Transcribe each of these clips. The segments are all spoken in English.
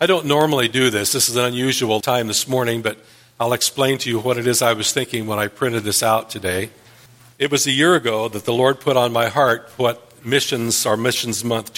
I don't normally do this. This is an unusual time this morning, but I'll explain to you what it is I was thinking when I printed this out today. It was a year ago that the Lord put on my heart what our Missions Month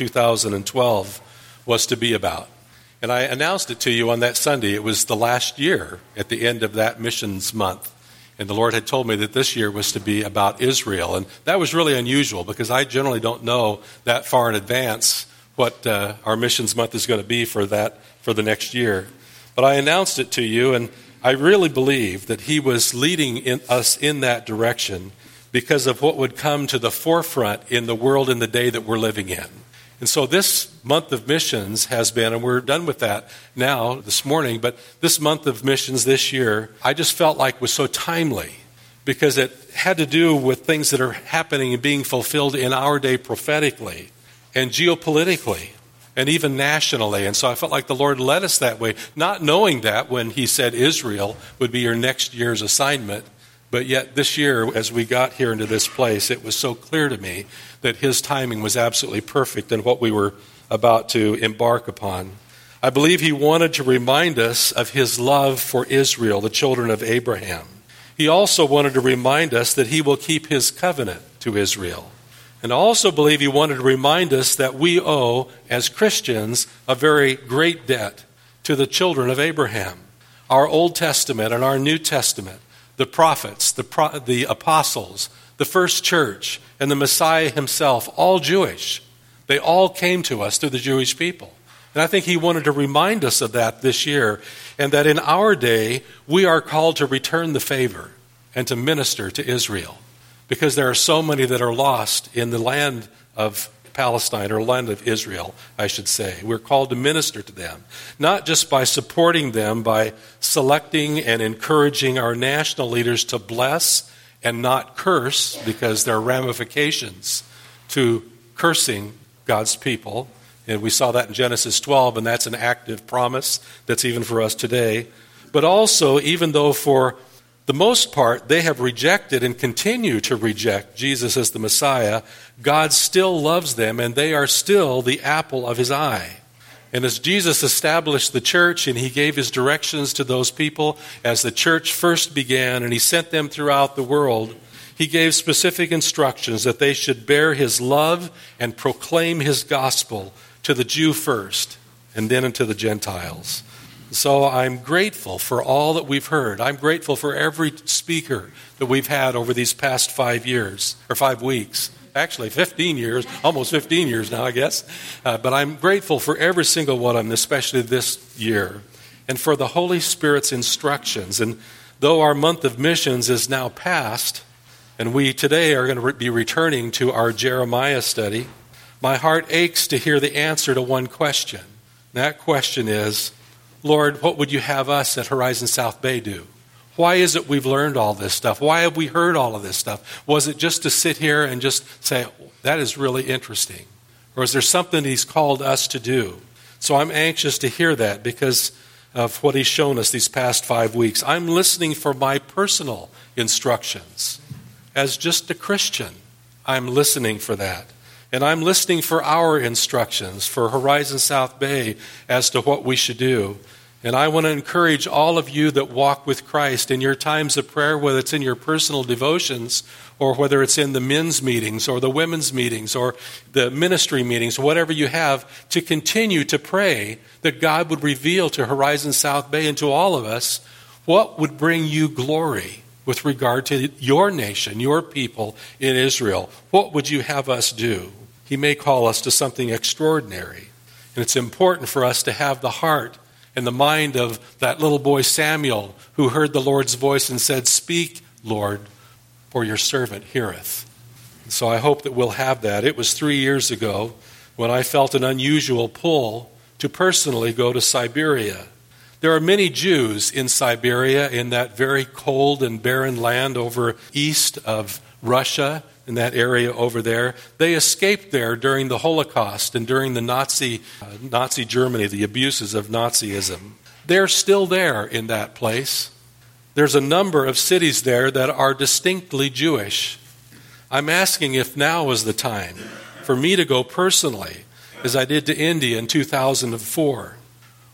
2012 was to be about. And I announced it to you on that Sunday. It was the last year at the end of that Missions Month. And the Lord had told me that this year was to be about Israel. And that was really unusual because I generally don't know that far in advance what our Missions Month is going to be for the next year. But I announced it to you, and I really believe that He was leading us in that direction because of what would come to the forefront in the world in the day that we're living in. And so this month of missions has been, and we're done with that now this morning, but this month of missions this year, I just felt like was so timely because it had to do with things that are happening and being fulfilled in our day prophetically and geopolitically and even nationally. And so I felt like the Lord led us that way, not knowing that when He said Israel would be your next year's assignment. But yet this year, as we got here into this place, it was so clear to me that His timing was absolutely perfect in what we were about to embark upon. I believe He wanted to remind us of His love for Israel, the children of Abraham. He also wanted to remind us that He will keep His covenant to Israel. And I also believe He wanted to remind us that we owe, as Christians, a very great debt to the children of Abraham. Our Old Testament and our New Testament, the prophets, the apostles, the first church, and the Messiah Himself, all Jewish. They all came to us through the Jewish people. And I think He wanted to remind us of that this year, and that in our day, we are called to return the favor and to minister to Israel, because there are so many that are lost in the land of Palestine, or land of Israel, I should say. We're called to minister to them, not just by supporting them, by selecting and encouraging our national leaders to bless and not curse, because there are ramifications to cursing God's people. And we saw that in Genesis 12, and that's an active promise that's even for us today. But also, even though for the most part they have rejected and continue to reject Jesus as the Messiah, God still loves them, and they are still the apple of His eye. And as Jesus established the church and He gave His directions to those people as the church first began, and He sent them throughout the world, He gave specific instructions that they should bear His love and proclaim His gospel to the Jew first, and then unto the Gentiles. So I'm grateful for all that we've heard. I'm grateful for every speaker that we've had over these past 5 years, or 5 weeks. Actually, 15 years, almost 15 years now, I guess. But I'm grateful for every single one of them, especially this year, and for the Holy Spirit's instructions. And though our month of missions is now past, and we today are going to be returning to our Jeremiah study, my heart aches to hear the answer to one question. That question is, Lord, what would you have us at Horizon South Bay do? Why is it we've learned all this stuff? Why have we heard all of this stuff? Was it just to sit here and just say, that is really interesting? Or is there something He's called us to do? So I'm anxious to hear that because of what He's shown us these past 5 weeks. I'm listening for my personal instructions. As just a Christian, I'm listening for that. And I'm listening for our instructions for Horizon South Bay as to what we should do. And I want to encourage all of you that walk with Christ in your times of prayer, whether it's in your personal devotions or whether it's in the men's meetings or the women's meetings or the ministry meetings, whatever you have, to continue to pray that God would reveal to Horizon South Bay and to all of us what would bring you glory with regard to your nation, your people in Israel. What would you have us do? He may call us to something extraordinary. And it's important for us to have the heart and the mind of that little boy Samuel who heard the Lord's voice and said, "Speak, Lord, for your servant heareth." And so I hope that we'll have that. It was 3 years ago when I felt an unusual pull to personally go to Siberia. There are many Jews in Siberia, in that very cold and barren land over east of Russia, in that area over there. They escaped there during the Holocaust and during the Nazi Germany, the abuses of Nazism. They're still there in that place. There's a number of cities there that are distinctly Jewish. I'm asking if now is the time for me to go personally, as I did to India in 2004.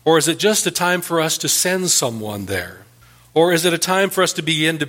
Or is it just a time for us to send someone there? Or is it a time for us to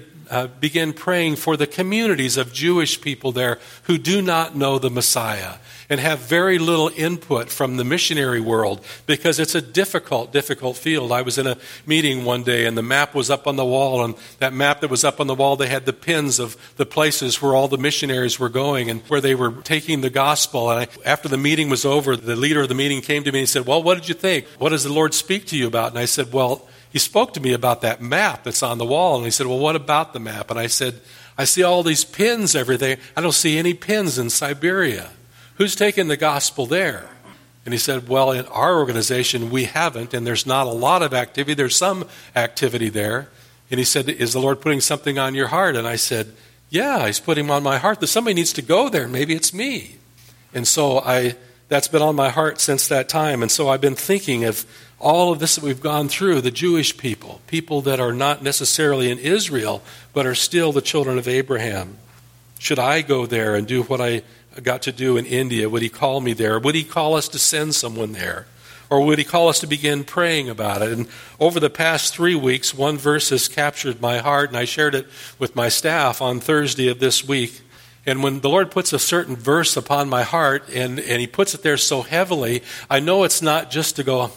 begin praying for the communities of Jewish people there who do not know the Messiah and have very little input from the missionary world, because it's a difficult field. I was in a meeting one day and the map was up on the wall, and that map that was up on the wall, they had the pins of the places where all the missionaries were going and where they were taking the gospel. And after the meeting was over, the leader of the meeting came to me and he said, "Well, what did you think? What does the Lord speak to you about?" And I said, "Well, He spoke to me about that map that's on the wall." And he said, "Well, what about the map?" And I said, "I see all these pins, everything. I don't see any pins in Siberia. Who's taking the gospel there?" And he said, "Well, in our organization, we haven't, and there's not a lot of activity. There's some activity there." And he said, "Is the Lord putting something on your heart?" And I said, "Yeah, He's putting on my heart that somebody needs to go there. Maybe it's me." And so that's been on my heart since that time. And so I've been thinking of all of this that we've gone through, the Jewish people that are not necessarily in Israel, but are still the children of Abraham. Should I go there and do what I got to do in India? Would He call me there? Would He call us to send someone there? Or would He call us to begin praying about it? And over the past 3 weeks, one verse has captured my heart, and I shared it with my staff on Thursday of this week. And when the Lord puts a certain verse upon my heart, and He puts it there so heavily, I know it's not just to go,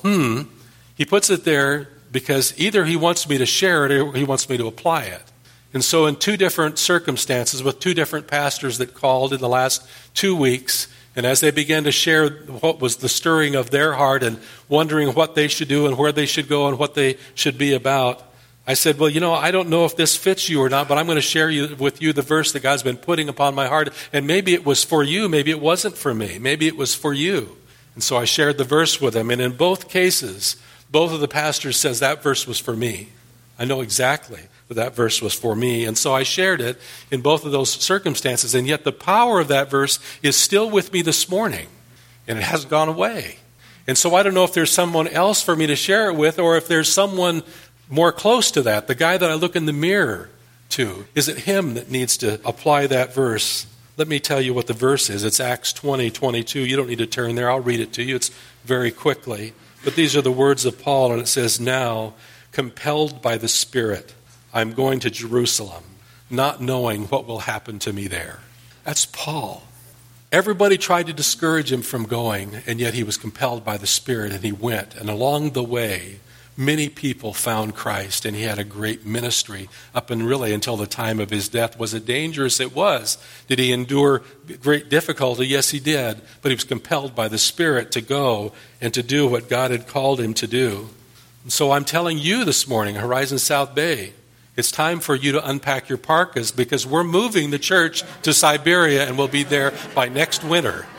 He puts it there because either He wants me to share it or He wants me to apply it. And so in two different circumstances, with two different pastors that called in the last 2 weeks, and as they began to share what was the stirring of their heart and wondering what they should do and where they should go and what they should be about, I said, "Well, I don't know if this fits you or not, but I'm going to share with you the verse that God's been putting upon my heart. And maybe it was for you, maybe it wasn't for me, maybe it was for you." And so I shared the verse with them. And in both cases, both of the pastors says that verse was for me. I know exactly that verse was for me. And so I shared it in both of those circumstances. And yet the power of that verse is still with me this morning. And it hasn't gone away. And so I don't know if there's someone else for me to share it with, or if there's someone more close to that, the guy that I look in the mirror to. Is it him that needs to apply that verse? Let me tell you what the verse is. It's Acts 20:22. You don't need to turn there. I'll read it to you. It's very quickly. But these are the words of Paul, and it says, "Now, compelled by the Spirit, I'm going to Jerusalem, not knowing what will happen to me there." That's Paul. Everybody tried to discourage him from going, and yet he was compelled by the Spirit, and he went. And along the way, many people found Christ, and he had a great ministry up and really until the time of his death. Was it dangerous? It was. Did he endure great difficulty? Yes, he did. But he was compelled by the Spirit to go and to do what God had called him to do. And so I'm telling you this morning, Horizon South Bay, it's time for you to unpack your parkas, because we're moving the church to Siberia, and we'll be there by next winter.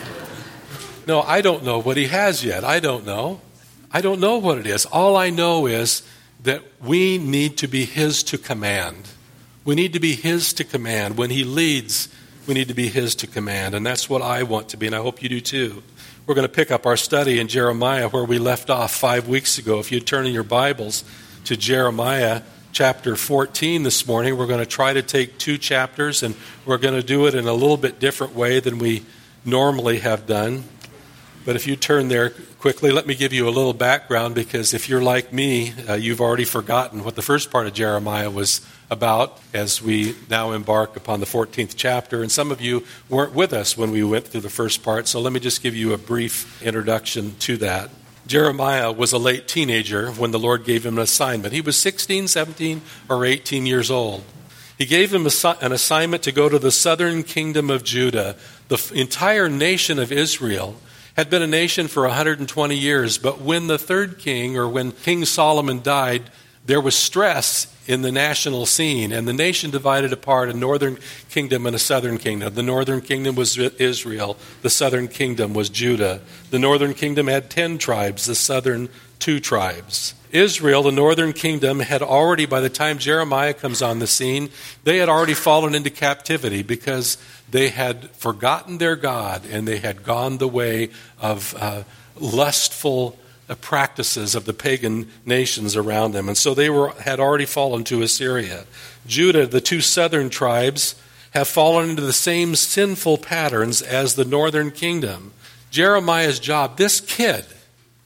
No, I don't know what he has yet. I don't know what it is. All I know is that we need to be His to command. We need to be His to command. When He leads, we need to be His to command. And that's what I want to be, and I hope you do too. We're going to pick up our study in Jeremiah where we left off 5 weeks ago. If you turn in your Bibles to Jeremiah chapter 14 this morning, we're going to try to take 2 chapters, and we're going to do it in a little bit different way than we normally have done. But if you turn there quickly, let me give you a little background, because if you're like me, you've already forgotten what the first part of Jeremiah was about as we now embark upon the 14th chapter. And some of you weren't with us when we went through the first part, so let me just give you a brief introduction to that. Jeremiah was a late teenager when the Lord gave him an assignment. He was 16, 17, or 18 years old. He gave him an assignment to go to the southern kingdom of Judah. The entire nation of Israel had been a nation for 120 years, but when the third king, or when King Solomon died, there was stress in the national scene, and the nation divided apart, a northern kingdom and a southern kingdom. The northern kingdom was Israel, the southern kingdom was Judah. The northern kingdom had 10 tribes, the southern 2 tribes. Israel, the northern kingdom, had already, by the time Jeremiah comes on the scene, they had already fallen into captivity because they had forgotten their God and they had gone the way of lustful practices of the pagan nations around them. And so they had already fallen to Assyria. Judah, the 2 southern tribes, have fallen into the same sinful patterns as the northern kingdom. Jeremiah's job, this kid,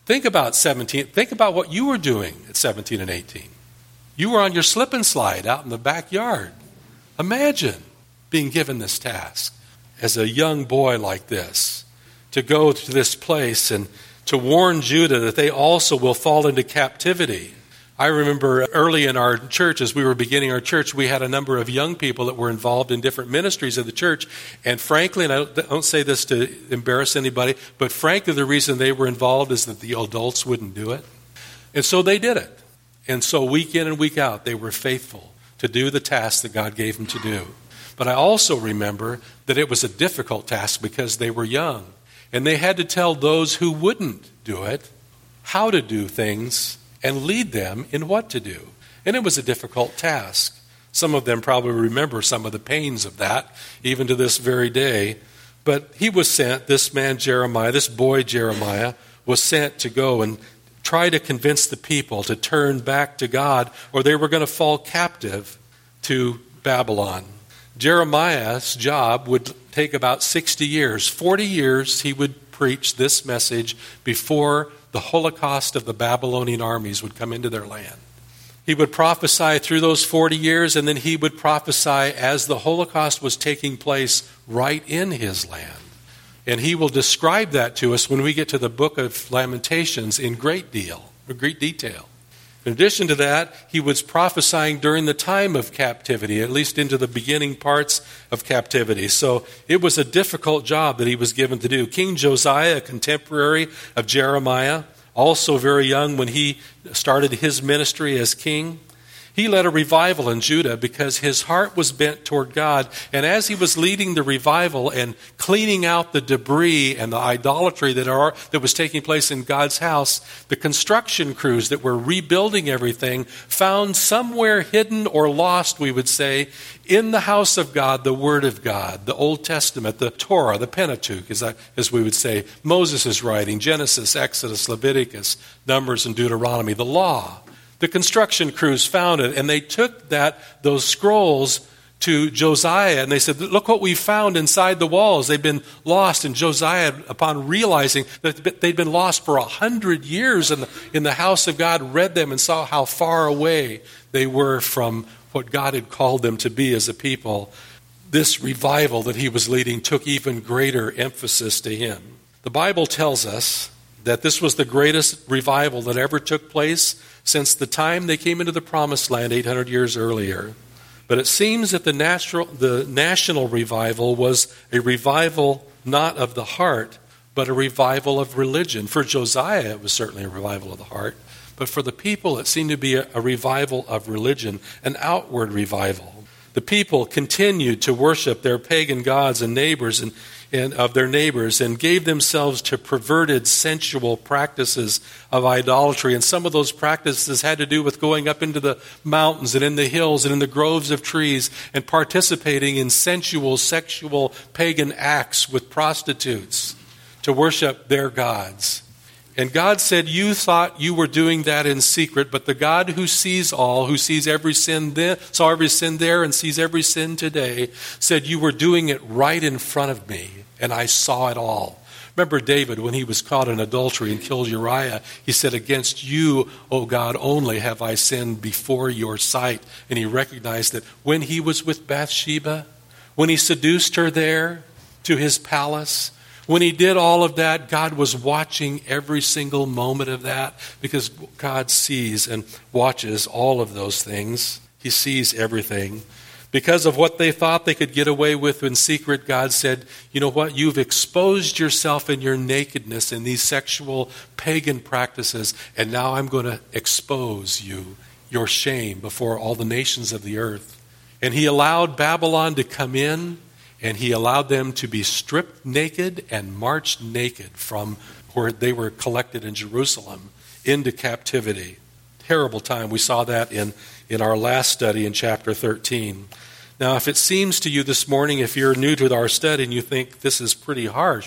Think about 17. Think about what you were doing at 17 and 18. You were on your slip and slide out in the backyard. Imagine being given this task as a young boy like this, to go to this place and to warn Judah that they also will fall into captivity. I remember early in our church, as we were beginning our church, we had a number of young people that were involved in different ministries of the church. And frankly, and I don't say this to embarrass anybody, but frankly, the reason they were involved is that the adults wouldn't do it. And so they did it. And so week in and week out, they were faithful to do the task that God gave them to do. But I also remember that it was a difficult task because they were young. And they had to tell those who wouldn't do it how to do things and lead them in what to do. And it was a difficult task. Some of them probably remember some of the pains of that, even to this very day. But he was sent, this man Jeremiah, this boy Jeremiah, was sent to go and try to convince the people to turn back to God, or they were going to fall captive to Babylon. Jeremiah's job would take about 60 years. 40 years he would preach this message before the Holocaust of the Babylonian armies would come into their land. He would prophesy through those 40 years, and then he would prophesy as the Holocaust was taking place right in his land. And he will describe that to us when we get to the book of Lamentations in great detail. In addition to that, he was prophesying during the time of captivity, at least into the beginning parts of captivity. So it was a difficult job that he was given to do. King Josiah, a contemporary of Jeremiah, also very young when he started his ministry as king, he led a revival in Judah because his heart was bent toward God. And as he was leading the revival and cleaning out the debris and the idolatry that was taking place in God's house, the construction crews that were rebuilding everything found somewhere hidden or lost, we would say, in the house of God, the Word of God, the Old Testament, the Torah, the Pentateuch, as we would say, Moses' writing, Genesis, Exodus, Leviticus, Numbers, and Deuteronomy, the law. The construction crews found it, and they took those scrolls to Josiah, and they said, look what we found inside the walls. They've been lost. And Josiah, upon realizing that they'd been lost for 100 years in the house of God, read them and saw how far away they were from what God had called them to be as a people. This revival that he was leading took even greater emphasis to him. The Bible tells us that this was the greatest revival that ever took place since the time they came into the Promised Land 800 years earlier. But it seems that the national revival was a revival not of the heart, but a revival of religion. For Josiah, it was certainly a revival of the heart. But for the people, it seemed to be a revival of religion, an outward revival. The people continued to worship their pagan gods and neighbors and of their neighbors, and gave themselves to perverted sensual practices of idolatry. And some of those practices had to do with going up into the mountains and in the hills and in the groves of trees and participating in sensual, sexual, pagan acts with prostitutes to worship their gods. And God said, you thought you were doing that in secret, but the God who sees all, who sees every sin then, saw every sin there and sees every sin today, said you were doing it right in front of me, and I saw it all. Remember David, when he was caught in adultery and killed Uriah, he said, against you, O God, only have I sinned before your sight. And he recognized that when he was with Bathsheba, when he seduced her there to his palace, when he did all of that, God was watching every single moment of that, because God sees and watches all of those things. He sees everything. Because of what they thought they could get away with in secret, God said, you know what? You've exposed yourself in your nakedness in these sexual pagan practices, and now I'm going to expose you, your shame, before all the nations of the earth. And he allowed Babylon to come in, and he allowed them to be stripped naked and marched naked from where they were collected in Jerusalem into captivity. Terrible time. We saw that in our last study in chapter 13. Now, if it seems to you this morning, if you're new to our study and you think this is pretty harsh,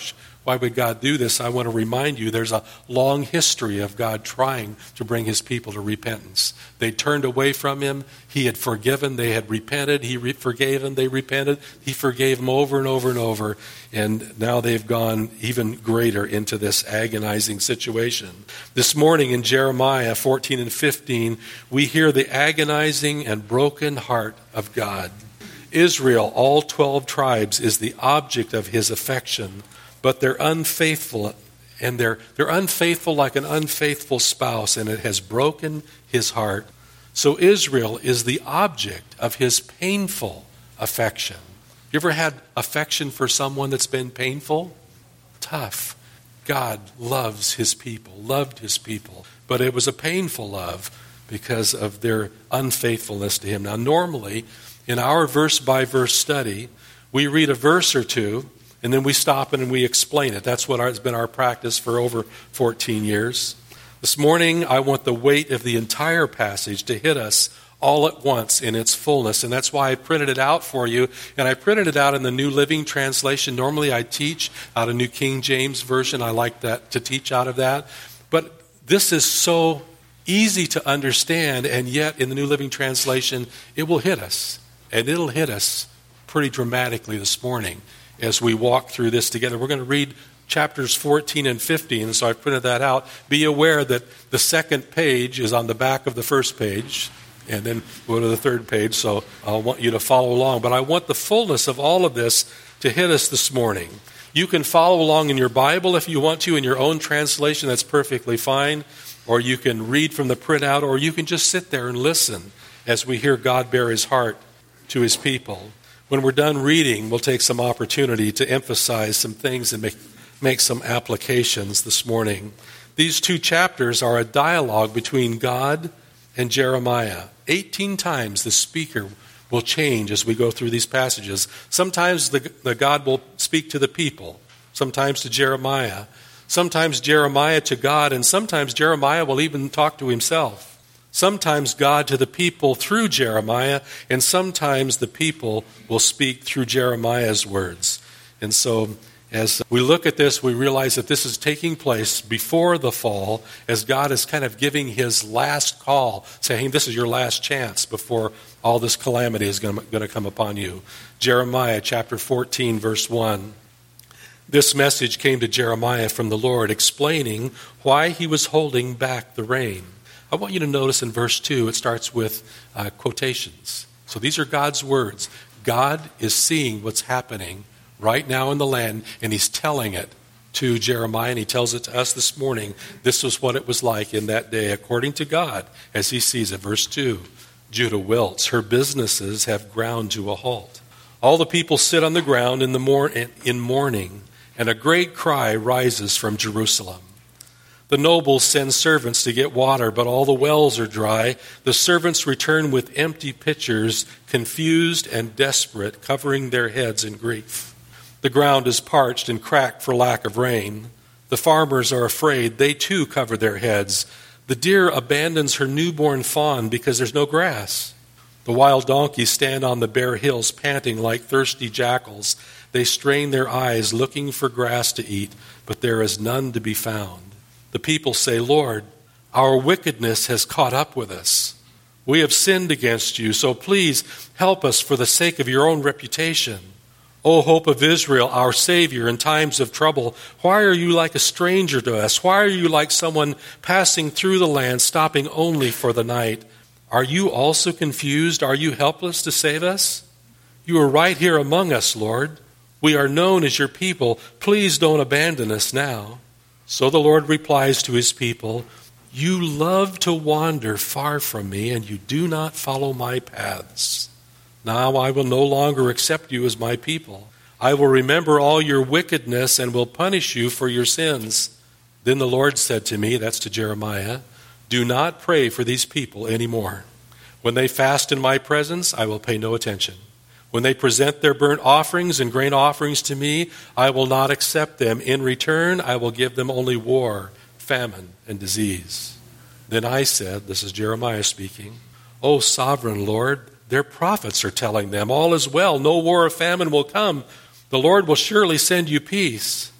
Why would God do this? I want to remind you there's a long history of God trying to bring his people to repentance. They turned away from him. He had forgiven. They had repented. He forgave them. They repented. He forgave them over and over and over. And now they've gone even greater into this agonizing situation. This morning in Jeremiah 14 and 15, we hear the agonizing and broken heart of God. Israel, all 12 tribes, is the object of his affection. But they're unfaithful, and they're unfaithful like an unfaithful spouse, and it has broken his heart. So Israel is the object of his painful affection. You ever had affection for someone that's been painful? Tough. God loves his people, loved his people, but it was a painful love because of their unfaithfulness to him. Now, normally, in our verse-by-verse study, we read a verse or two, and then we stop and we explain it. That's what has been our practice for over 14 years. This morning, I want the weight of the entire passage to hit us all at once in its fullness. And that's why I printed it out for you. And I printed it out in the New Living Translation. Normally I teach out of New King James Version. I like that to teach out of that. But this is so easy to understand, and yet in the New Living Translation, it will hit us. And it'll hit us pretty dramatically this morning. As we walk through this together, we're going to read chapters 14 and 15, so I printed that out. Be aware that the second page is on the back of the first page, and then go to the third page, so I want you to follow along. But I want the fullness of all of this to hit us this morning. You can follow along in your Bible if you want to, in your own translation, that's perfectly fine, or you can read from the printout, or you can just sit there and listen as we hear God bare his heart to his people. When we're done reading, we'll take some opportunity to emphasize some things and make some applications this morning. These two chapters are a dialogue between God and Jeremiah. 18 times the speaker will change as we go through these passages. Sometimes the God will speak to the people, sometimes to Jeremiah, sometimes Jeremiah to God, and sometimes Jeremiah will even talk to himself. Sometimes God to the people through Jeremiah, and sometimes the people will speak through Jeremiah's words. And so as we look at this, we realize that this is taking place before the fall, as God is kind of giving his last call, saying this is your last chance before all this calamity is going to come upon you. Jeremiah chapter 14, verse 1. This message came to Jeremiah from the Lord, explaining why he was holding back the rain. I want you to notice in verse 2, it starts with quotations. So these are God's words. God is seeing what's happening right now in the land, and he's telling it to Jeremiah, and he tells it to us this morning. This was what it was like in that day, according to God, as he sees it. Verse 2, Judah wilts. Her businesses have ground to a halt. All the people sit on the ground in mourning, and a great cry rises from Jerusalem. The nobles send servants to get water, but all the wells are dry. The servants return with empty pitchers, confused and desperate, covering their heads in grief. The ground is parched and cracked for lack of rain. The farmers are afraid. They too cover their heads. The deer abandons her newborn fawn because there's no grass. The wild donkeys stand on the bare hills, panting like thirsty jackals. They strain their eyes, looking for grass to eat, but there is none to be found. The people say, Lord, our wickedness has caught up with us. We have sinned against you, so please help us for the sake of your own reputation. O hope of Israel, our Savior in times of trouble, why are you like a stranger to us? Why are you like someone passing through the land, stopping only for the night? Are you also confused? Are you helpless to save us? You are right here among us, Lord. We are known as your people. Please don't abandon us now. So the Lord replies to his people, you love to wander far from me, and you do not follow my paths. Now I will no longer accept you as my people. I will remember all your wickedness and will punish you for your sins. Then the Lord said to me, that's to Jeremiah, do not pray for these people anymore. When they fast in my presence, I will pay no attention. When they present their burnt offerings and grain offerings to me, I will not accept them. In return, I will give them only war, famine, and disease. Then I said, this is Jeremiah speaking, O sovereign Lord, their prophets are telling them, all is well, no war or famine will come. The Lord will surely send you peace.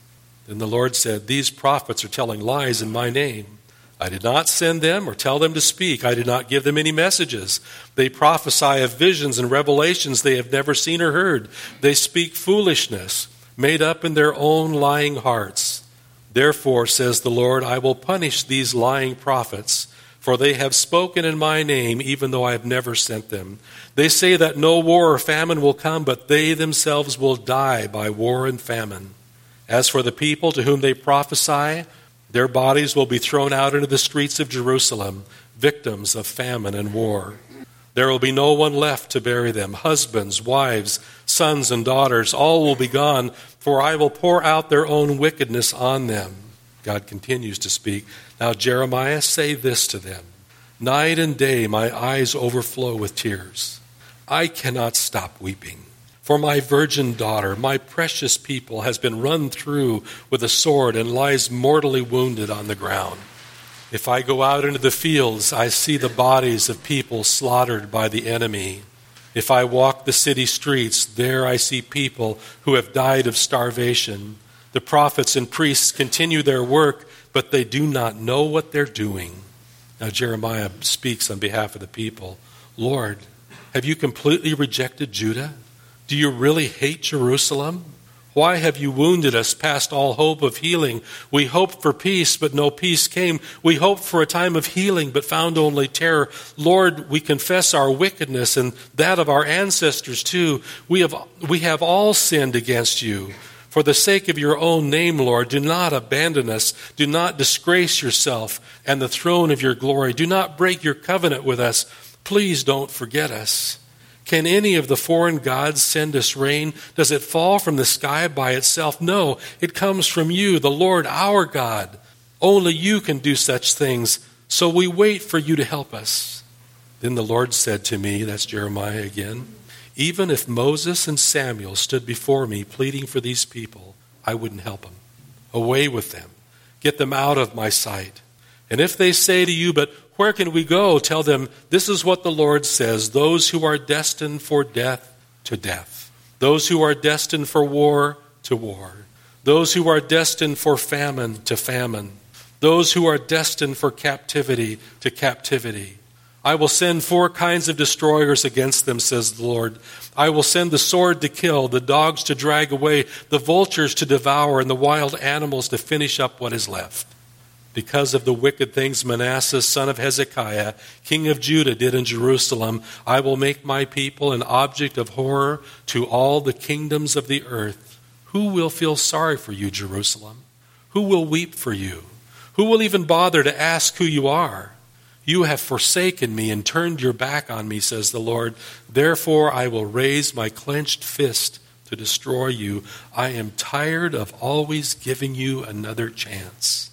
Then the Lord said, "These prophets are telling lies in my name. I did not send them or tell them to speak. I did not give them any messages. They prophesy of visions and revelations they have never seen or heard. They speak foolishness, made up in their own lying hearts. Therefore, says the Lord, I will punish these lying prophets, for they have spoken in my name, even though I have never sent them. They say that no war or famine will come, but they themselves will die by war and famine. As for the people to whom they prophesy, their bodies will be thrown out into the streets of Jerusalem, victims of famine and war. There will be no one left to bury them. Husbands, wives, sons, and daughters, all will be gone, for I will pour out their own wickedness on them." God continues to speak. "Now, Jeremiah, say this to them. Night and day my eyes overflow with tears. I cannot stop weeping. For my virgin daughter, my precious people, has been run through with a sword and lies mortally wounded on the ground. If I go out into the fields, I see the bodies of people slaughtered by the enemy. If I walk the city streets, there I see people who have died of starvation. The prophets and priests continue their work, but they do not know what they're doing." Now Jeremiah speaks on behalf of the people. "Lord, have you completely rejected Judah? Do you really hate Jerusalem? Why have you wounded us past all hope of healing? We hoped for peace, but no peace came. We hoped for a time of healing, but found only terror. Lord, we confess our wickedness and that of our ancestors too. We have all sinned against you. For the sake of your own name, Lord, do not abandon us. Do not disgrace yourself and the throne of your glory. Do not break your covenant with us. Please don't forget us. Can any of the foreign gods send us rain? Does it fall from the sky by itself? No, it comes from you, the Lord our God. Only you can do such things, so we wait for you to help us." Then the Lord said to me, that's Jeremiah again, "Even if Moses and Samuel stood before me pleading for these people, I wouldn't help them. Away with them. Get them out of my sight. And if they say to you, 'But where can we go?' tell them, this is what the Lord says, those who are destined for death, to death. Those who are destined for war, to war. Those who are destined for famine, to famine. Those who are destined for captivity, to captivity. I will send 4 kinds of destroyers against them, says the Lord. I will send the sword to kill, the dogs to drag away, the vultures to devour, and the wild animals to finish up what is left. Because of the wicked things Manasseh, son of Hezekiah, king of Judah, did in Jerusalem, I will make my people an object of horror to all the kingdoms of the earth. Who will feel sorry for you, Jerusalem? Who will weep for you? Who will even bother to ask who you are? You have forsaken me and turned your back on me, says the Lord. Therefore I will raise my clenched fist to destroy you. I am tired of always giving you another chance.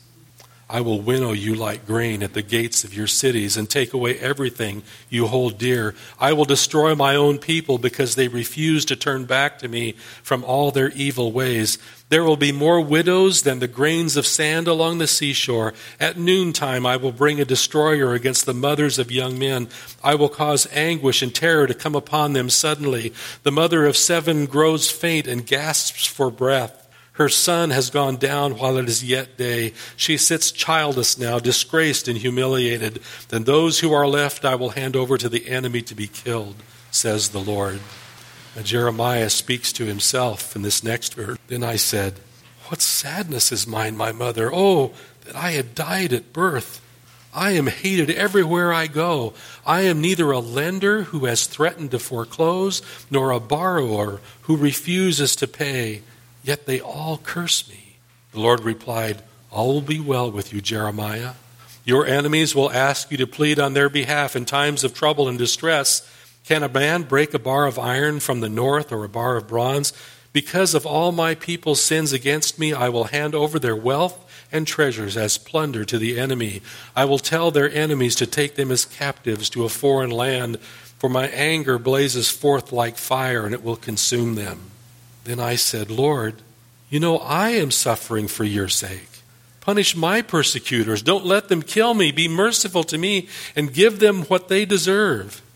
I will winnow you like grain at the gates of your cities and take away everything you hold dear. I will destroy my own people because they refuse to turn back to me from all their evil ways. There will be more widows than the grains of sand along the seashore. At noontime I will bring a destroyer against the mothers of young men. I will cause anguish and terror to come upon them suddenly. The mother of 7 grows faint and gasps for breath. Her son has gone down while it is yet day. She sits childless now, disgraced and humiliated. Then those who are left I will hand over to the enemy to be killed, says the Lord. And Jeremiah speaks to himself in this next verse. Then I said, what sadness is mine, my mother. Oh, that I had died at birth. I am hated everywhere I go. I am neither a lender who has threatened to foreclose, nor a borrower who refuses to pay. Yet they all curse me. The Lord replied, all will be well with you, Jeremiah. Your enemies will ask you to plead on their behalf in times of trouble and distress. Can a man break a bar of iron from the north or a bar of bronze? Because of all my people's sins against me, I will hand over their wealth and treasures as plunder to the enemy. I will tell their enemies to take them as captives to a foreign land, for my anger blazes forth like fire, and it will consume them. Then I said, Lord, you know I am suffering for your sake. Punish my persecutors. Don't let them kill me. Be merciful to me and give them what they deserve.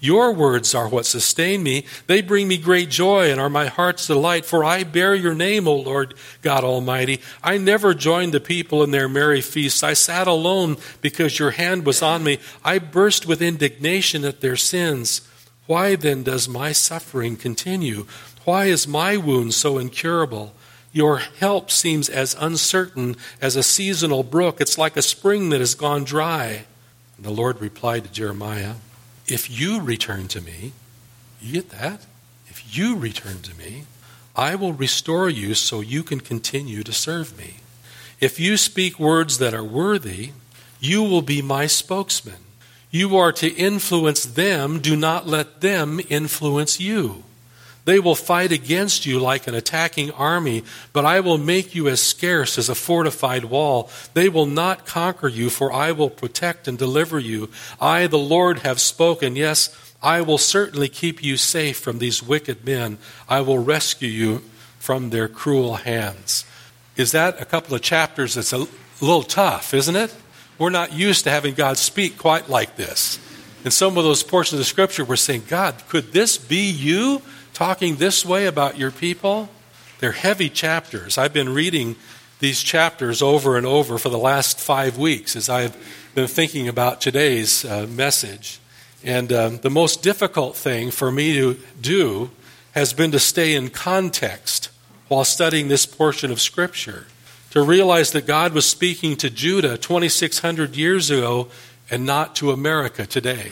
Your words are what sustain me. They bring me great joy and are my heart's delight. For I bear your name, O Lord God Almighty. I never joined the people in their merry feasts. I sat alone because your hand was on me. I burst with indignation at their sins. Why then does my suffering continue? Why is my wound so incurable? Your help seems as uncertain as a seasonal brook. It's like a spring that has gone dry. And the Lord replied to Jeremiah, if you return to me, you get that? If you return to me, I will restore you so you can continue to serve me. If you speak words that are worthy, you will be my spokesman. You are to influence them. Do not let them influence you. They will fight against you like an attacking army, but I will make you as scarce as a fortified wall. They will not conquer you, for I will protect and deliver you. I, the Lord, have spoken. Yes, I will certainly keep you safe from these wicked men. I will rescue you from their cruel hands. Is that a couple of chapters that's a little tough, isn't it? We're not used to having God speak quite like this. In some of those portions of Scripture, we're saying, God, could this be you? Talking this way about your people? They're heavy chapters. I've been reading these chapters over and over for the last 5 weeks as I've been thinking about today's message. And the most difficult thing for me to do has been to stay in context while studying this portion of Scripture, to realize that God was speaking to Judah 2,600 years ago and not to America today.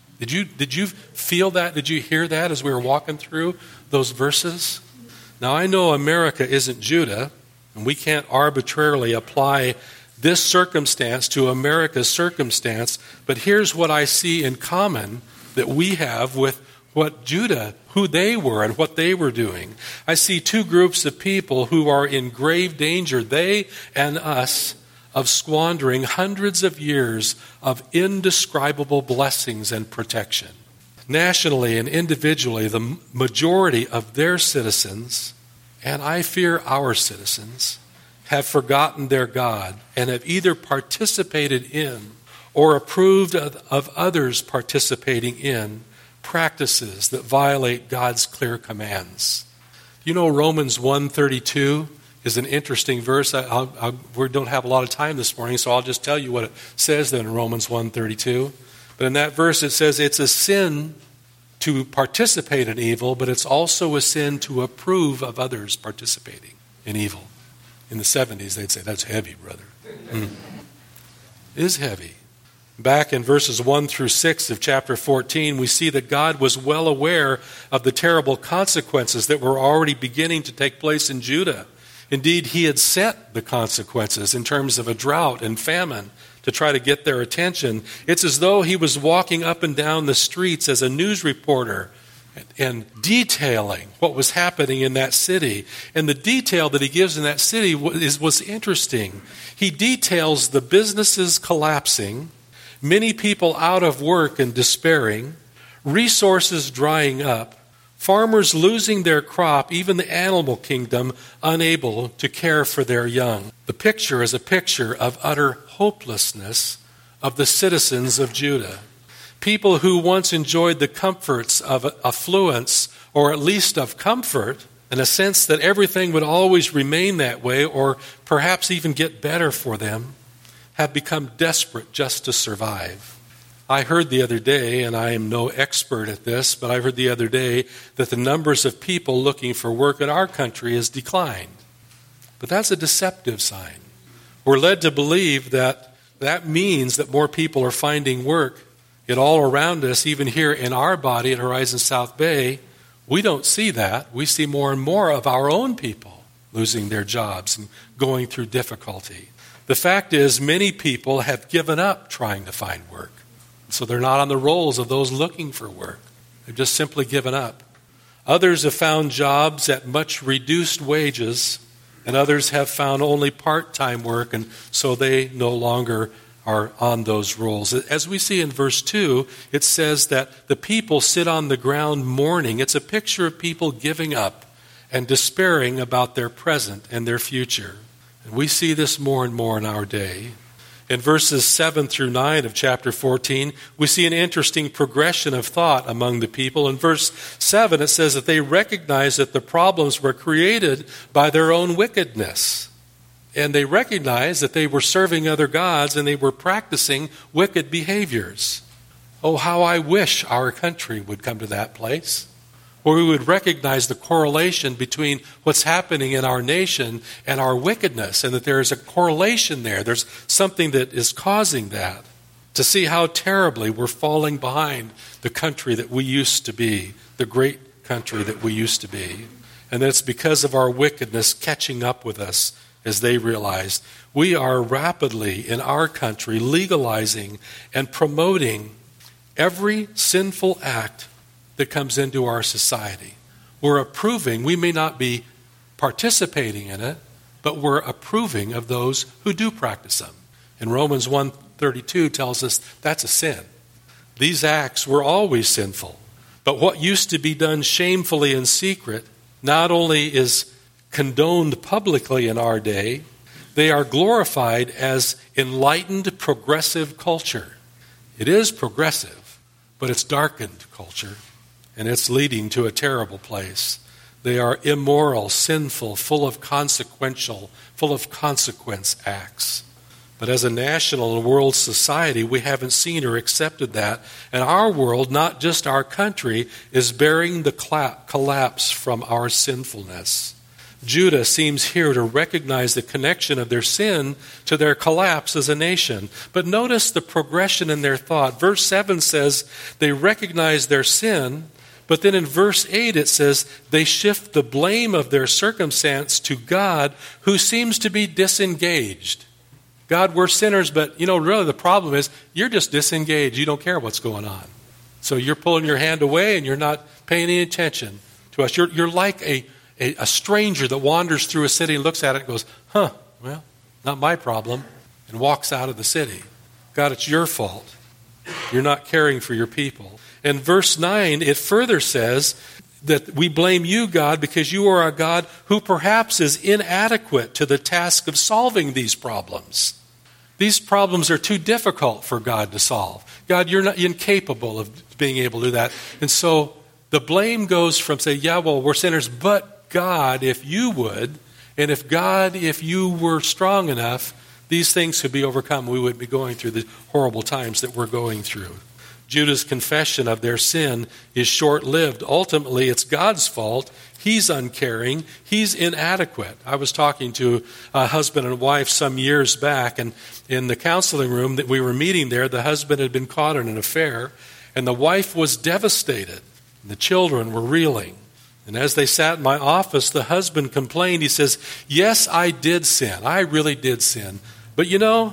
Did you feel that? Did you hear that as we were walking through those verses? Now, I know America isn't Judah, and we can't arbitrarily apply this circumstance to America's circumstance, but here's what I see in common that we have with what Judah, who they were and what they were doing. I see two groups of people who are in grave danger, they and us, of squandering hundreds of years of indescribable blessings and protection. Nationally and individually, the majority of their citizens, and I fear our citizens, have forgotten their God and have either participated in or approved of others participating in practices that violate God's clear commands. You know, Romans 1:32 is an interesting verse. We don't have a lot of time this morning, so I'll just tell you what it says then in Romans 1:32. But in that verse it says it's a sin to participate in evil, but it's also a sin to approve of others participating in evil. In the 70s, they'd say, that's heavy, brother. It is heavy. Back in verses 1 through 6 of chapter 14, we see that God was well aware of the terrible consequences that were already beginning to take place in Judah. Indeed, he had set the consequences in terms of a drought and famine to try to get their attention. It's as though he was walking up and down the streets as a news reporter and detailing what was happening in that city. And the detail that he gives in that city was interesting. He details the businesses collapsing, many people out of work and despairing, resources drying up, farmers losing their crop, even the animal kingdom unable to care for their young. The picture is a picture of utter hopelessness of the citizens of Judah. People who once enjoyed the comforts of affluence, or at least of comfort, in a sense that everything would always remain that way, or perhaps even get better for them, have become desperate just to survive. I heard the other day, and I am no expert at this, but I heard the other day that the numbers of people looking for work in our country has declined. But that's a deceptive sign. We're led to believe that that means that more people are finding work. Yet all around us, even here in our body at Horizon South Bay, we don't see that. We see more and more of our own people losing their jobs and going through difficulty. The fact is, many people have given up trying to find work. So they're not on the rolls of those looking for work. They've just simply given up. Others have found jobs at much reduced wages, and others have found only part-time work, and so they no longer are on those rolls. As we see in verse 2, it says that the people sit on the ground mourning. It's a picture of people giving up and despairing about their present and their future. And we see this more and more in our day. In verses 7 through 9 of chapter 14, we see an interesting progression of thought among the people. In verse 7, it says that they recognized that the problems were created by their own wickedness. And they recognized that they were serving other gods and they were practicing wicked behaviors. Oh, how I wish our country would come to that place, where we would recognize the correlation between what's happening in our nation and our wickedness, and that there is a correlation there. There's something that is causing that. To see how terribly we're falling behind the country that we used to be, the great country that we used to be. And that it's because of our wickedness catching up with us, as they realized. We are rapidly, in our country, legalizing and promoting every sinful act that comes into our society. We're approving, we may not be participating in it, but we're approving of those who do practice them. And Romans 1:32 tells us that's a sin. These acts were always sinful, but what used to be done shamefully in secret not only is condoned publicly in our day, they are glorified as enlightened progressive culture. It is progressive, but it's darkened culture. And it's leading to a terrible place. They are immoral, sinful, full of consequence acts. But as a national and world society, we haven't seen or accepted that. And our world, not just our country, is bearing the collapse from our sinfulness. Judah seems here to recognize the connection of their sin to their collapse as a nation. But notice the progression in their thought. Verse 7 says they recognize their sin. But then in verse 8 it says they shift the blame of their circumstance to God, who seems to be disengaged. God, we're sinners, but really the problem is you're just disengaged. You don't care what's going on. So you're pulling your hand away and you're not paying any attention to us. You're like a stranger that wanders through a city and looks at it and goes, well, not my problem, and walks out of the city. God, it's your fault. You're not caring for your people. In verse 9, it further says that we blame you, God, because you are a God who perhaps is inadequate to the task of solving these problems. These problems are too difficult for God to solve. God, you're not incapable of being able to do that. And so the blame goes from saying, we're sinners, but God, if you would, and if you were strong enough, these things could be overcome. We would be going through the horrible times that we're going through. Judah's confession of their sin is short-lived. Ultimately, it's God's fault. He's uncaring. He's inadequate. I was talking to a husband and wife some years back, and in the counseling room that we were meeting there, the husband had been caught in an affair, and the wife was devastated. And the children were reeling. And as they sat in my office, the husband complained. He says, yes, I did sin. I really did sin. But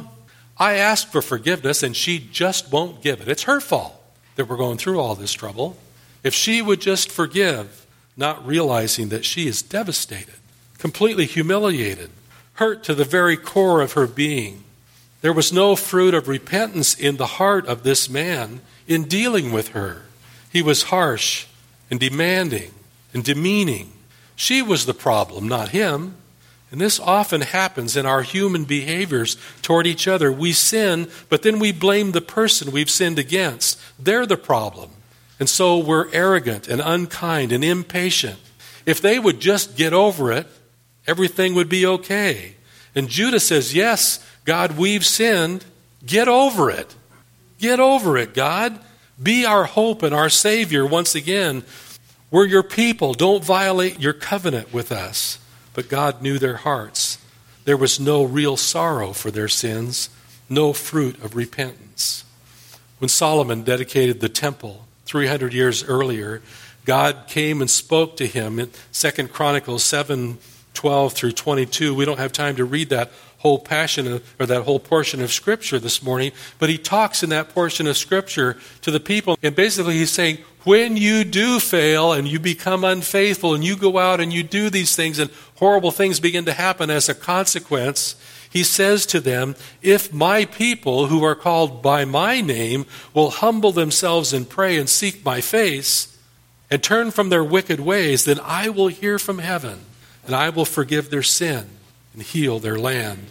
I asked for forgiveness and she just won't give it. It's her fault that we're going through all this trouble. If she would just forgive, not realizing that she is devastated, completely humiliated, hurt to the very core of her being. There was no fruit of repentance in the heart of this man in dealing with her. He was harsh and demanding and demeaning. She was the problem, not him. And this often happens in our human behaviors toward each other. We sin, but then we blame the person we've sinned against. They're the problem. And so we're arrogant and unkind and impatient. If they would just get over it, everything would be okay. And Judah says, yes, God, we've sinned. Get over it. Get over it, God. Be our hope and our Savior once again. We're your people. Don't violate your covenant with us. But God knew their hearts. There was no real sorrow for their sins, no fruit of repentance. When Solomon dedicated the temple 300 years earlier, God came and spoke to him in 2 Chronicles 7:12 through 22. We don't have time to read that whole that whole portion of Scripture this morning, but he talks in that portion of Scripture to the people, and basically he's saying, when you do fail and you become unfaithful and you go out and you do these things and horrible things begin to happen as a consequence, he says to them, if my people who are called by my name will humble themselves and pray and seek my face and turn from their wicked ways, then I will hear from heaven and I will forgive their sin and heal their land.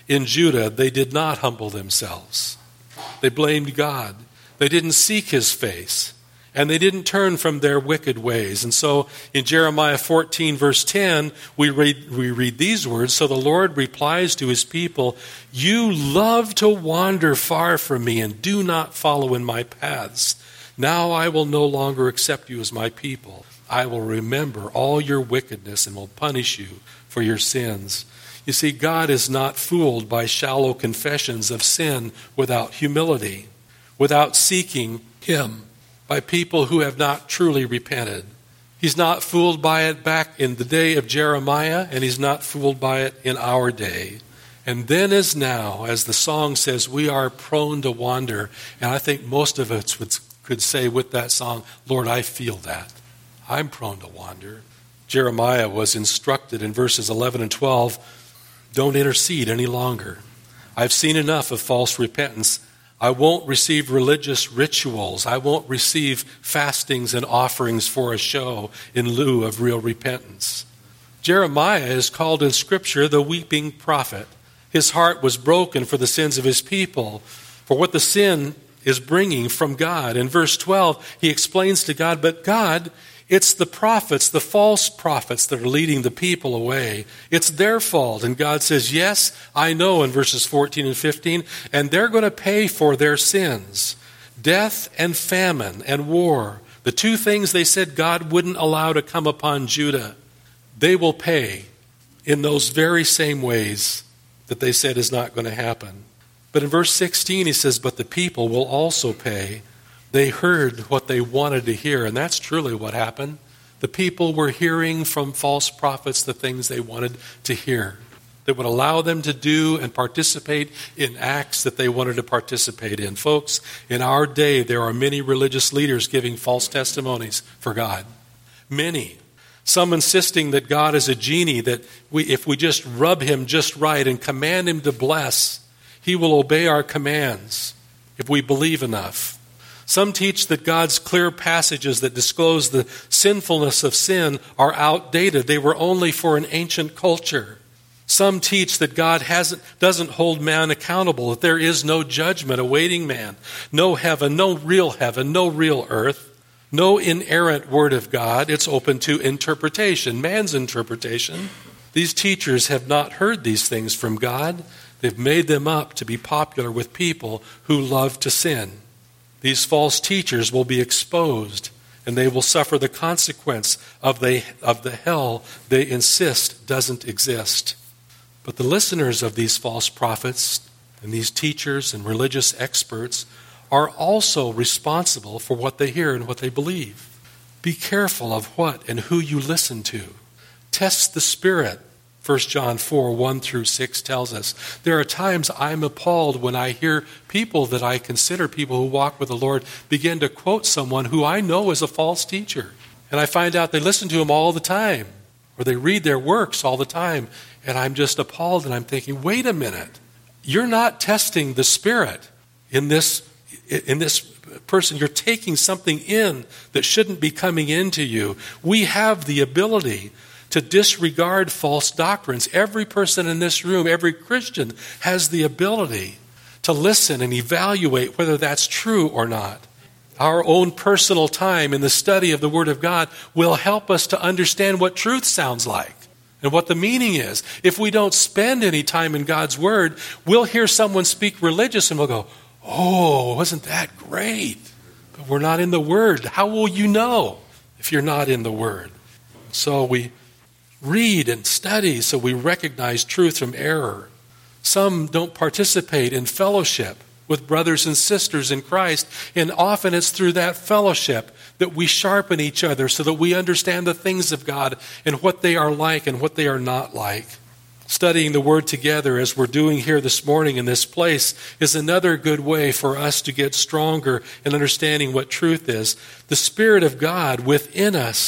in Judah, they did not humble themselves. They blamed God. They didn't seek his face. And they didn't turn from their wicked ways. And so in Jeremiah 14, verse 10, we read these words. So the Lord replies to his people, "You love to wander far from me and do not follow in my paths. Now I will no longer accept you as my people. I will remember all your wickedness and will punish you for your sins." You see, God is not fooled by shallow confessions of sin without humility, without seeking him, by people who have not truly repented. He's not fooled by it back in the day of Jeremiah, and he's not fooled by it in our day. And then as now, as the song says, we are prone to wander. And I think most of us could say with that song, Lord, I feel that. I'm prone to wander. Jeremiah was instructed in verses 11 and 12, don't intercede any longer. I've seen enough of false repentance. I won't receive religious rituals. I won't receive fastings and offerings for a show in lieu of real repentance. Jeremiah is called in Scripture the weeping prophet. His heart was broken for the sins of his people, for what the sin is bringing from God. In verse 12, he explains to God, but God, it's the prophets, the false prophets that are leading the people away. It's their fault. And God says, yes, I know in verses 14 and 15, and they're going to pay for their sins. Death and famine and war, the two things they said God wouldn't allow to come upon Judah, they will pay in those very same ways that they said is not going to happen. But in verse 16, he says, but the people will also pay. They heard what they wanted to hear, and that's truly what happened. The people were hearing from false prophets the things they wanted to hear, that would allow them to do and participate in acts that they wanted to participate in. Folks, in our day, there are many religious leaders giving false testimonies for God. Many. Some insisting that God is a genie, that if we just rub him just right and command him to bless, he will obey our commands if we believe enough. Some teach that God's clear passages that disclose the sinfulness of sin are outdated. They were only for an ancient culture. Some teach that God doesn't hold man accountable, that there is no judgment awaiting man, no heaven, no real earth, no inerrant word of God. It's open to interpretation, man's interpretation. These teachers have not heard these things from God. They've made them up to be popular with people who love to sin. These false teachers will be exposed, and they will suffer the consequence of the hell they insist doesn't exist. But the listeners of these false prophets and these teachers and religious experts are also responsible for what they hear and what they believe. Be careful of what and who you listen to. Test the Spirit. 1 John 4, 1 through 6 tells us, there are times I'm appalled when I hear people that I consider people who walk with the Lord begin to quote someone who I know is a false teacher. And I find out they listen to him all the time, or they read their works all the time, and I'm just appalled, and I'm thinking, wait a minute, you're not testing the Spirit in this person. You're taking something in that shouldn't be coming into you. We have the ability to disregard false doctrines. Every person in this room, every Christian, has the ability to listen and evaluate whether that's true or not. Our own personal time in the study of the Word of God will help us to understand what truth sounds like and what the meaning is. If we don't spend any time in God's Word, we'll hear someone speak religious and we'll go, oh, wasn't that great? But we're not in the Word. How will you know if you're not in the Word? So we read and study so we recognize truth from error. Some don't participate in fellowship with brothers and sisters in Christ, and often it's through that fellowship that we sharpen each other so that we understand the things of God and what they are like and what they are not like. Studying the Word together, as we're doing here this morning in this place, is another good way for us to get stronger in understanding what truth is. The Spirit of God within us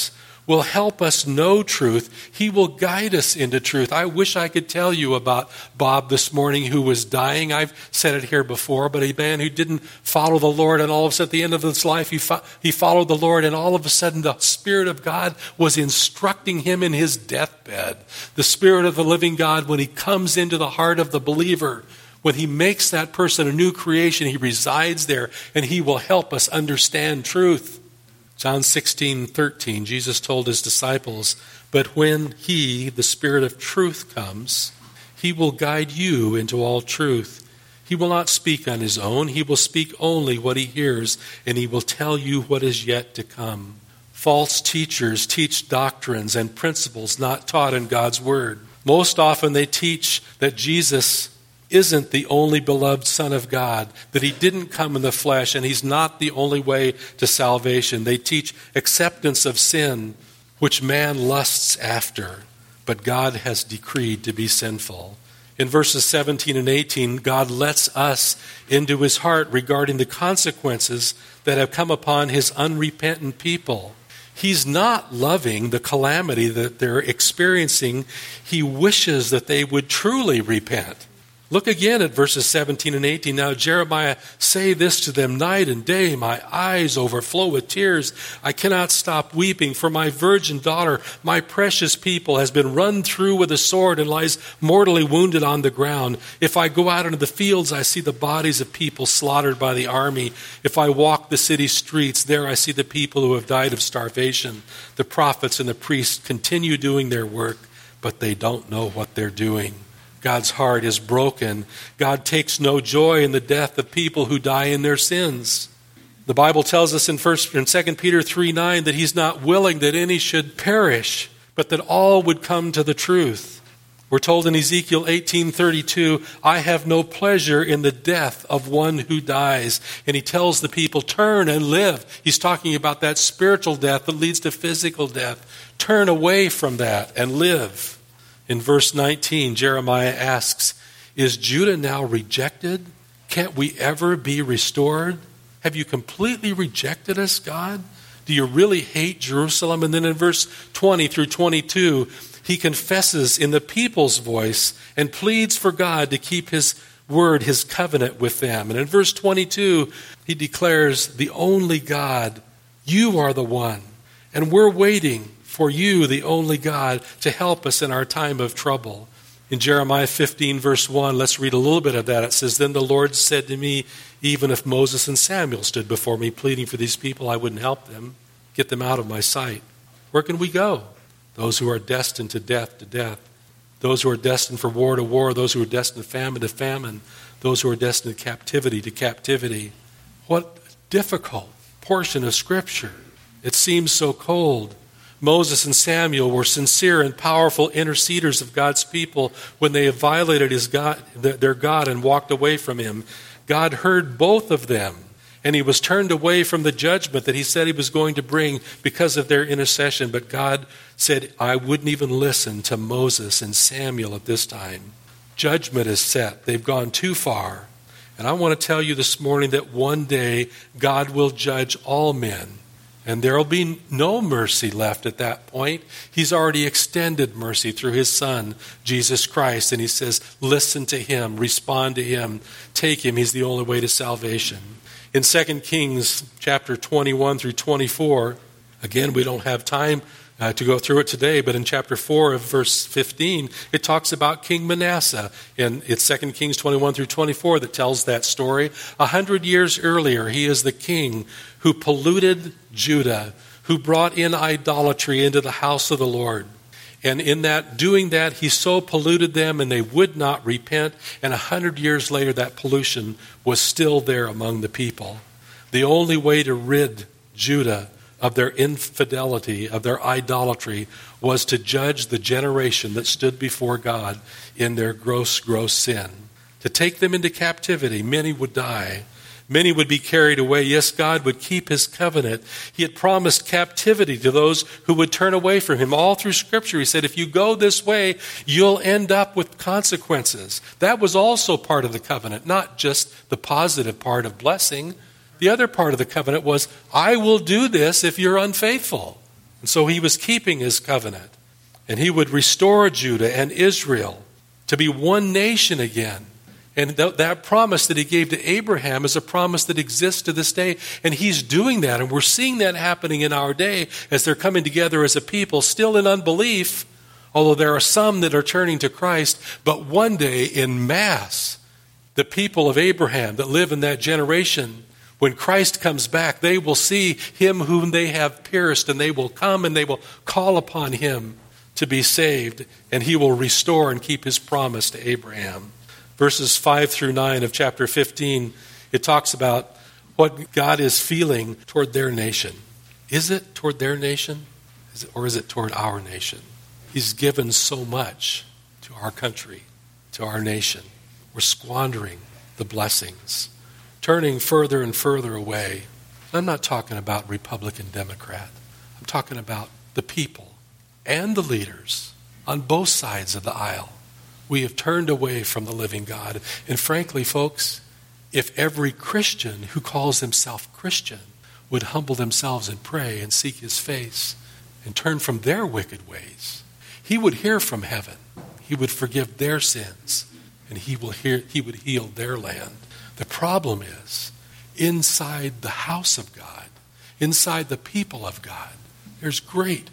will help us know truth. He will guide us into truth. I wish I could tell you about Bob this morning who was dying. I've said it here before, but a man who didn't follow the Lord, and all of a sudden at the end of his life he followed the Lord, and all of a sudden the Spirit of God was instructing him in his deathbed. The Spirit of the living God, when he comes into the heart of the believer, when he makes that person a new creation, he resides there, and he will help us understand truth. John 16:13, Jesus told his disciples, "But when he, the Spirit of truth, comes, he will guide you into all truth. He will not speak on his own. He will speak only what he hears, and he will tell you what is yet to come." False teachers teach doctrines and principles not taught in God's Word. Most often they teach that Jesus isn't the only beloved Son of God, that he didn't come in the flesh, and he's not the only way to salvation. They teach acceptance of sin, which man lusts after, but God has decreed to be sinful. In verses 17 and 18, God lets us into his heart regarding the consequences that have come upon his unrepentant people. He's not loving the calamity that they're experiencing. He wishes that they would truly repent. Look again at verses 17 and 18. "Now Jeremiah say this to them night and day. My eyes overflow with tears. I cannot stop weeping, for my virgin daughter, my precious people, has been run through with a sword and lies mortally wounded on the ground. If I go out into the fields, I see the bodies of people slaughtered by the army. If I walk the city streets, there I see the people who have died of starvation. The prophets and the priests continue doing their work, but they don't know what they're doing." God's heart is broken. God takes no joy in the death of people who die in their sins. The Bible tells us in 2 Peter 3:9 that he's not willing that any should perish, but that all would come to the truth. We're told in Ezekiel 18:32, "I have no pleasure in the death of one who dies." And he tells the people, turn and live. He's talking about that spiritual death that leads to physical death. Turn away from that and live. In verse 19, Jeremiah asks, "Is Judah now rejected? Can't we ever be restored? Have you completely rejected us, God? Do you really hate Jerusalem?" And then in verse 20 through 22, he confesses in the people's voice and pleads for God to keep his word, his covenant with them. And in verse 22, he declares, "The only God, you are the one, and we're waiting for you, the only God, to help us in our time of trouble." In Jeremiah 15, verse 1, let's read a little bit of that. It says, "Then the Lord said to me, even if Moses and Samuel stood before me pleading for these people, I wouldn't help them, get them out of my sight. Where can we go? Those who are destined to death, those who are destined for war to war, those who are destined to famine, those who are destined to captivity. What difficult portion of Scripture. It seems so cold. Moses and Samuel were sincere and powerful interceders of God's people when they violated their God and walked away from him. God heard both of them, and he was turned away from the judgment that he said he was going to bring because of their intercession. But God said, I wouldn't even listen to Moses and Samuel at this time. Judgment is set. They've gone too far. And I want to tell you this morning that one day God will judge all men. And there will be no mercy left at that point. He's already extended mercy through his Son, Jesus Christ. And he says, listen to him, respond to him, take him. He's the only way to salvation. In 2 Kings chapter 21 through 24, again, we don't have time to go through it today, but in chapter 4 of verse 15, it talks about King Manasseh. And it's 2 Kings 21 through 24 that tells that story. 100 years earlier, he is the king who polluted Judah, who brought in idolatry into the house of the Lord. And in that, doing that, he so polluted them and they would not repent. And 100 years later, that pollution was still there among the people. The only way to rid Judah of their infidelity, of their idolatry, was to judge the generation that stood before God in their gross, gross sin. To take them into captivity, many would die. Many would be carried away. Yes, God would keep his covenant. He had promised captivity to those who would turn away from him. All through Scripture, he said, if you go this way, you'll end up with consequences. That was also part of the covenant, not just the positive part of blessing. The other part of the covenant was, I will do this if you're unfaithful. And so he was keeping his covenant. And he would restore Judah and Israel to be one nation again. And that promise that he gave to Abraham is a promise that exists to this day. And he's doing that. And we're seeing that happening in our day as they're coming together as a people, still in unbelief, although there are some that are turning to Christ. But one day, in mass, the people of Abraham that live in that generation, when Christ comes back, they will see him whom they have pierced, and they will come and they will call upon him to be saved, and he will restore and keep his promise to Abraham. Verses 5 through 9 of chapter 15, it talks about what God is feeling toward their nation. Is it toward their nation, or is it toward our nation? He's given so much to our country, to our nation. We're squandering the blessings, turning further and further away. I'm not talking about Republican, Democrat. I'm talking about the people and the leaders on both sides of the aisle. We have turned away from the living God. And frankly, folks, if every Christian who calls himself Christian would humble themselves and pray and seek his face and turn from their wicked ways, he would hear from heaven. He would forgive their sins, and he would heal their land. The problem is, inside the house of God, inside the people of God, there's great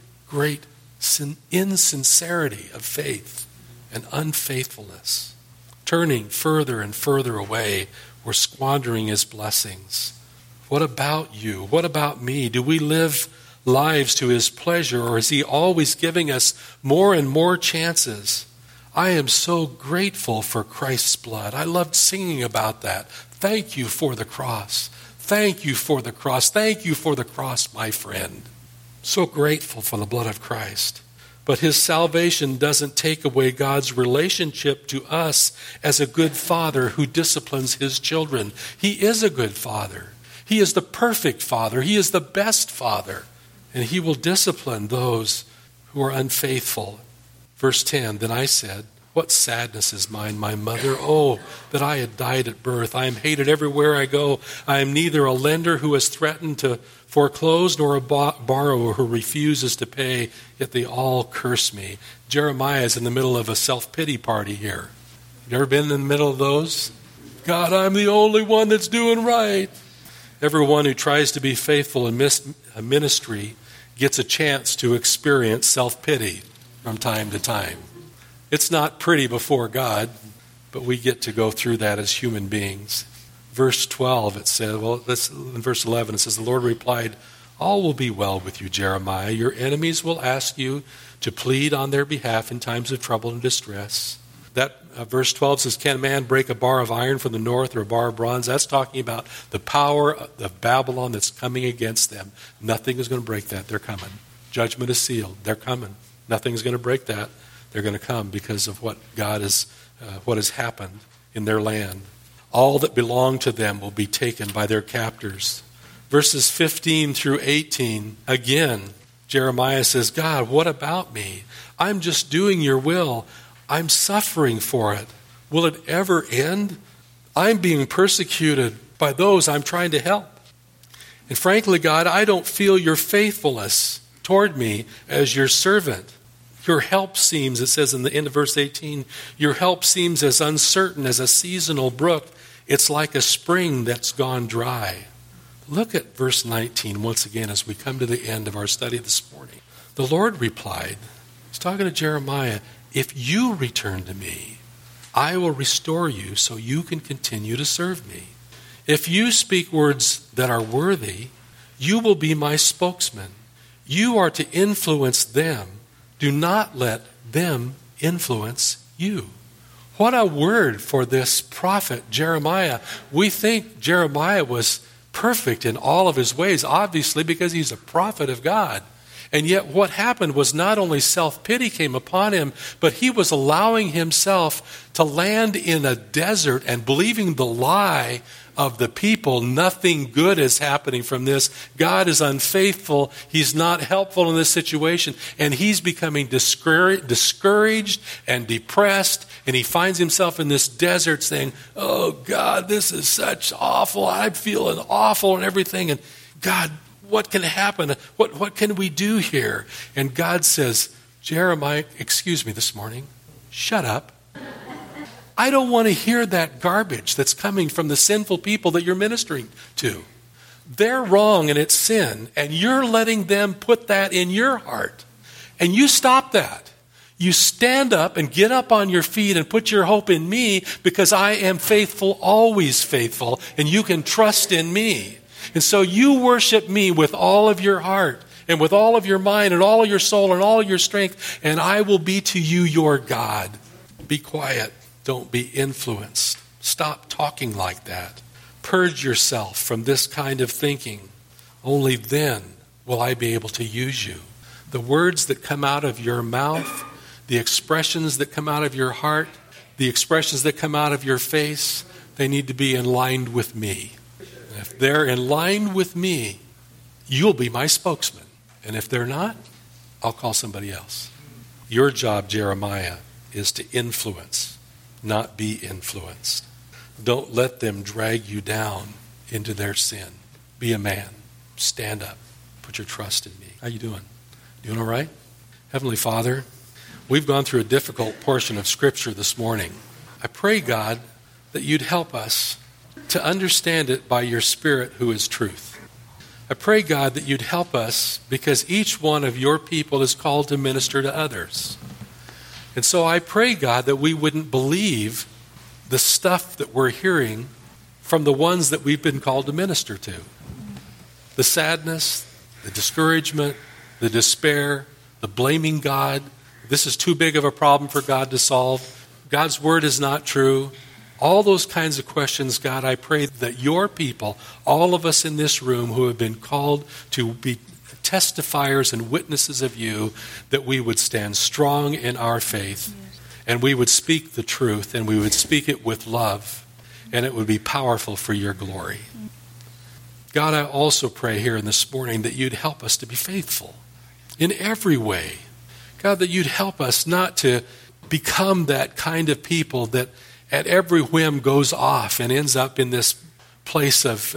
insincerity of faith and unfaithfulness. Turning further and further away, we're squandering his blessings. What about you? What about me? Do we live lives to his pleasure, or is he always giving us more and more chances? I am so grateful for Christ's blood. I loved singing about that. Thank you for the cross. Thank you for the cross. Thank you for the cross, my friend. So grateful for the blood of Christ. But his salvation doesn't take away God's relationship to us as a good father who disciplines his children. He is a good father. He is the perfect father. He is the best father. And he will discipline those who are unfaithful. Verse 10, then I said, what sadness is mine, my mother. Oh, that I had died at birth. I am hated everywhere I go. I am neither a lender who has threatened to foreclose, nor a borrower who refuses to pay, yet they all curse me. Jeremiah is in the middle of a self-pity party here. You ever been in the middle of those? God, I'm the only one that's doing right. Everyone who tries to be faithful in ministry gets a chance to experience self-pity from time to time. It's not pretty before God, but we get to go through that as human beings. Verse 12, it says, in verse 11, it says, the Lord replied, all will be well with you, Jeremiah. Your enemies will ask you to plead on their behalf in times of trouble and distress. That verse 12 says, can a man break a bar of iron from the north or a bar of bronze? That's talking about the power of Babylon that's coming against them. Nothing is going to break that. They're coming. Judgment is sealed. They're coming. Nothing's going to break that. They're going to come because of what what has happened in their land. All that belong to them will be taken by their captors. Verses 15 through 18, again, Jeremiah says, God, what about me? I'm just doing your will. I'm suffering for it. Will it ever end? I'm being persecuted by those I'm trying to help. And frankly, God, I don't feel your faithfulness toward me as your servant. Your help seems, it says in the end of verse 18, your help seems as uncertain as a seasonal brook. It's like a spring that's gone dry. Look at verse 19 once again as we come to the end of our study this morning. The Lord replied, he's talking to Jeremiah, if you return to me, I will restore you so you can continue to serve me. If you speak words that are worthy, you will be my spokesman. You are to influence them. Do not let them influence you. What a word for this prophet Jeremiah. We think Jeremiah was perfect in all of his ways, obviously because he's a prophet of God. And yet what happened was not only self-pity came upon him, but he was allowing himself to land in a desert and believing the lie of the people. Nothing good is happening from this. God is unfaithful. He's not helpful in this situation. And he's becoming discouraged and depressed. And he finds himself in this desert saying, oh God, this is such awful. I'm feeling awful and everything. And God, What can happen? What can we do here? And God says, Jeremiah, excuse me this morning, shut up. I don't want to hear that garbage that's coming from the sinful people that you're ministering to. They're wrong and it's sin, and you're letting them put that in your heart. And you stop that. You stand up and get up on your feet and put your hope in me, because I am faithful, always faithful, and you can trust in me. And so you worship me with all of your heart and with all of your mind and all of your soul and all of your strength, and I will be to you your God. Be quiet. Don't be influenced. Stop talking like that. Purge yourself from this kind of thinking. Only then will I be able to use you. The words that come out of your mouth, the expressions that come out of your heart, the expressions that come out of your face, they need to be in line with me. And if they're in line with me, you'll be my spokesman. And if they're not, I'll call somebody else. Your job, Jeremiah, is to influence, not be influenced. Don't let them drag you down into their sin. Be a man. Stand up. Put your trust in me. How you doing? Doing all right? Heavenly Father, we've gone through a difficult portion of Scripture this morning. I pray, God, that you'd help us to understand it by your Spirit, who is truth. I pray, God, that you'd help us, because each one of your people is called to minister to others. And so I pray, God, that we wouldn't believe the stuff that we're hearing from the ones that we've been called to minister to. The sadness, the discouragement, the despair, the blaming God. This is too big of a problem for God to solve. God's word is not true. All those kinds of questions, God, I pray that your people, all of us in this room who have been called to be testifiers and witnesses of you, that we would stand strong in our faith, and we would speak the truth, and we would speak it with love, and it would be powerful for your glory. God, I also pray here in this morning that you'd help us to be faithful in every way. God, that you'd help us not to become that kind of people that at every whim goes off and ends up in this place of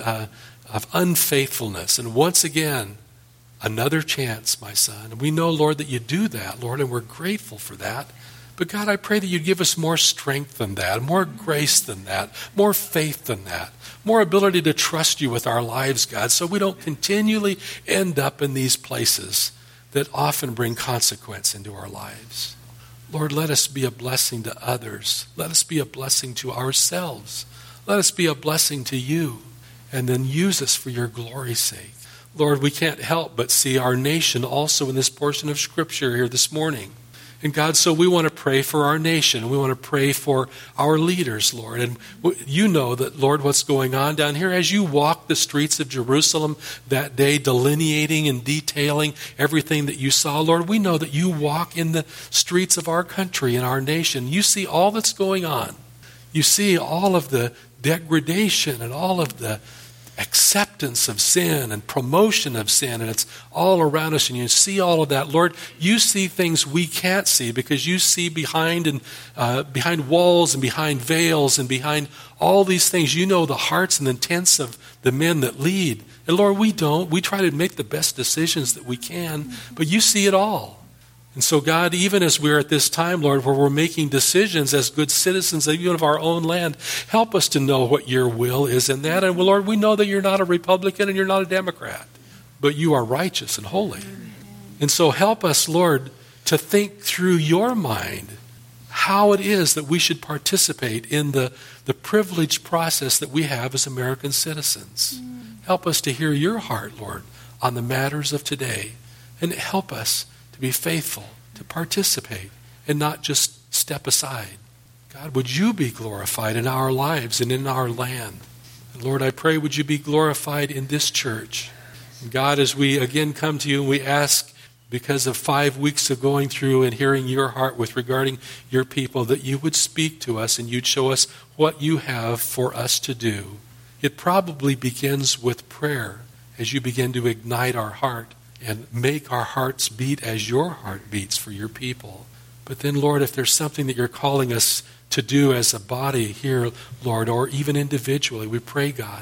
unfaithfulness. And once again, another chance, my son. And we know, Lord, that you do that, Lord, and we're grateful for that. But God, I pray that you'd give us more strength than that, more grace than that, more faith than that, more ability to trust you with our lives, God, so we don't continually end up in these places that often bring consequence into our lives. Lord, let us be a blessing to others. Let us be a blessing to ourselves. Let us be a blessing to you, and then use us for your glory's sake. Lord, we can't help but see our nation also in this portion of Scripture here this morning. And God, so we want to pray for our nation. We want to pray for our leaders, Lord. And you know that, Lord, what's going on down here as you walk the streets of Jerusalem that day, delineating and detailing everything that you saw, Lord, we know that you walk in the streets of our country and our nation. You see all that's going on. You see all of the degradation and all of the acceptance of sin and promotion of sin, and it's all around us, and you see all of that. Lord, you see things we can't see, because you see behind walls and behind veils and behind all these things. You know the hearts and intents of the men that lead. And Lord, we don't. We try to make the best decisions that we can, but you see it all. And so, God, even as we're at this time, Lord, where we're making decisions as good citizens even of our own land, help us to know what your will is in that. And, Lord, we know that you're not a Republican and you're not a Democrat, but you are righteous and holy. And so help us, Lord, to think through your mind how it is that we should participate in the privileged process that we have as American citizens. Help us to hear your heart, Lord, on the matters of today. And help us to be faithful, to participate, and not just step aside. God, would you be glorified in our lives and in our land? And Lord, I pray, would you be glorified in this church? And God, as we again come to you and we ask, because of 5 weeks of going through and hearing your heart with regarding your people, that you would speak to us and you'd show us what you have for us to do. It probably begins with prayer as you begin to ignite our heart and make our hearts beat as your heart beats for your people. But then, Lord, if there's something that you're calling us to do as a body here, Lord, or even individually, we pray, God,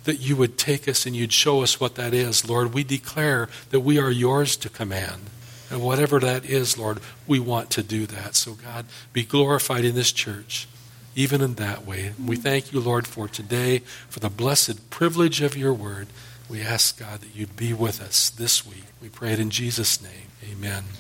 that you would take us and you'd show us what that is. Lord, we declare that we are yours to command. And whatever that is, Lord, we want to do that. So God, be glorified in this church, even in that way. We thank you, Lord, for today, for the blessed privilege of your word. We ask, God, that you'd be with us this week. We pray it in Jesus' name. Amen.